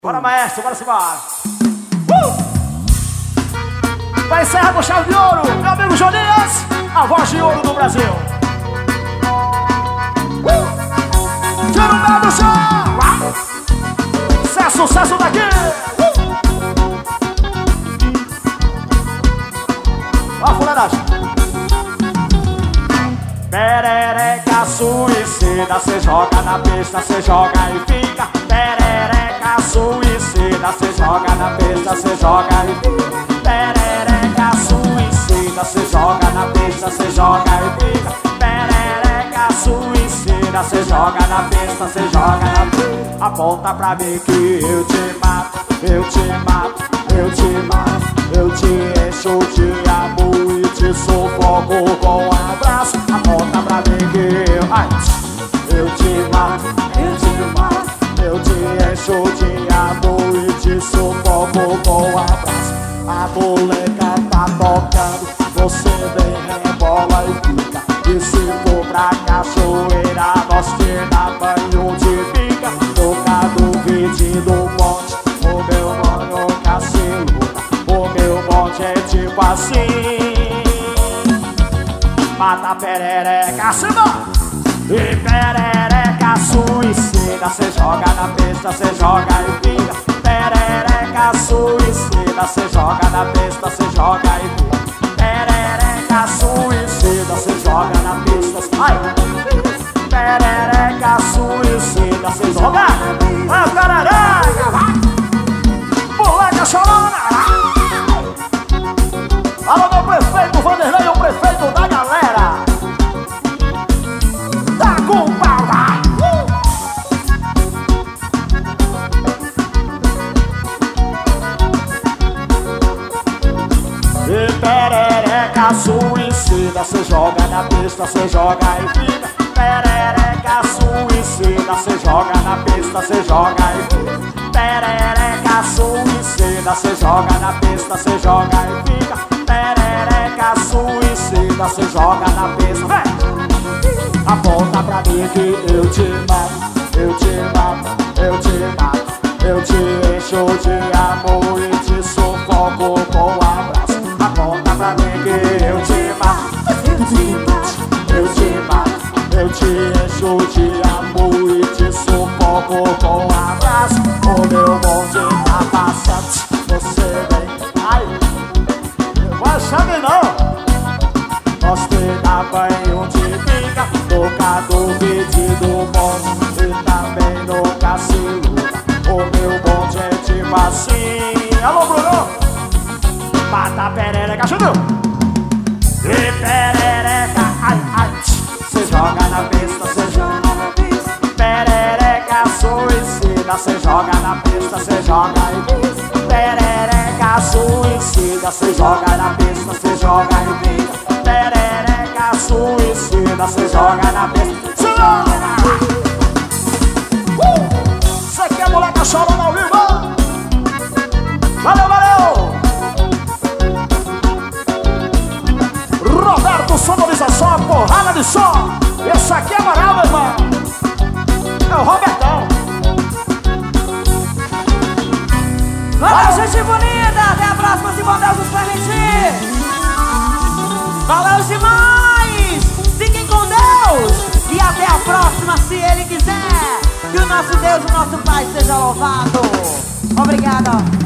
Bora, maestro, bora se embora. Vai encerrar com chave de ouro, meu amigo Jonias, a voz de ouro do Brasil. Tira o pé do chão. Isso é sucesso daqui. Ó a fuleiragem. Perereca suicida, cê joga na pista, cê joga e fica. Perereca suicida, cê joga na pista, cê joga e fica. Perereca suicida, cê joga na pista, cê joga e fica. Perereca suicida, cê joga na pista, cê joga na pista. Aponta pra mim que eu te mato, eu te mato, eu te mato. Eu te encho de amor e te sufoco com um abraço. Aponta pra mim que eu te mato, eu te mato. Eu te encho de amor e te sufoco com um abraço. A boleca tá tocando, você vem, rebola e fica. E se for pra cachoeira, nós te dá banho de pica. Toca do vídeo do monte, o meu mano Cassiluca. O meu monte é tipo assim. Mata perereca, cima. E perereca suicida, cê joga na pista, cê joga e fica. Perereca suicida, cê joga na pista, cê joga e fica. Perereca suicida, cê joga na pista. Ai! Perereca suicida, cê joga. Vai, perereca, vai! Moleque chorona! Alô, meu prefeito Vanderlei, o prefeito da galera. Tá com pau, vai! E perereca suicida, cê joga na pista, cê joga e fica. Perereca suicida, cê joga na pista, cê joga e fica. Perereca suicida, cê joga na pista, cê joga e fica. Perereca suicida, cê joga na pista, vem! Aponta pra mim que eu te mato, eu te mato, eu te mato. Eu te encho de amor e te sufoco com um abraço. Aponta pra mim que eu te mato, eu te mato, eu te mato. Eu te encho de amor e te sufoco com um abraço. O meu bonde tá passando, você vem, ai. Não chame não. Nós te dá banho de pica. Toca do vídeo do bonde e também no Cassiluca. O meu bonde é tipo assim. Alô, Bruno. Mata a perereca, ajudou. E perereca, ai, ai. Cê joga na pista, cê joga na pista. Perereca suicida, cê joga na pista, cê joga e pista. Perereca suicida, cê joga na pista, cê joga e pista. Perereca suicida, cê joga na pista. Cê quer moleque chorando ao vivo? Valeu, valeu! Roberto Sonorização, porrada de som. Esse aqui é moral, meu irmão. É o Robertão. Valeu, gente bonita. Até a próxima, se Deus nos permitir. Valeu demais. Fiquem com Deus. E até a próxima, se Ele quiser. Que o nosso Deus, o nosso Pai seja louvado. Obrigada.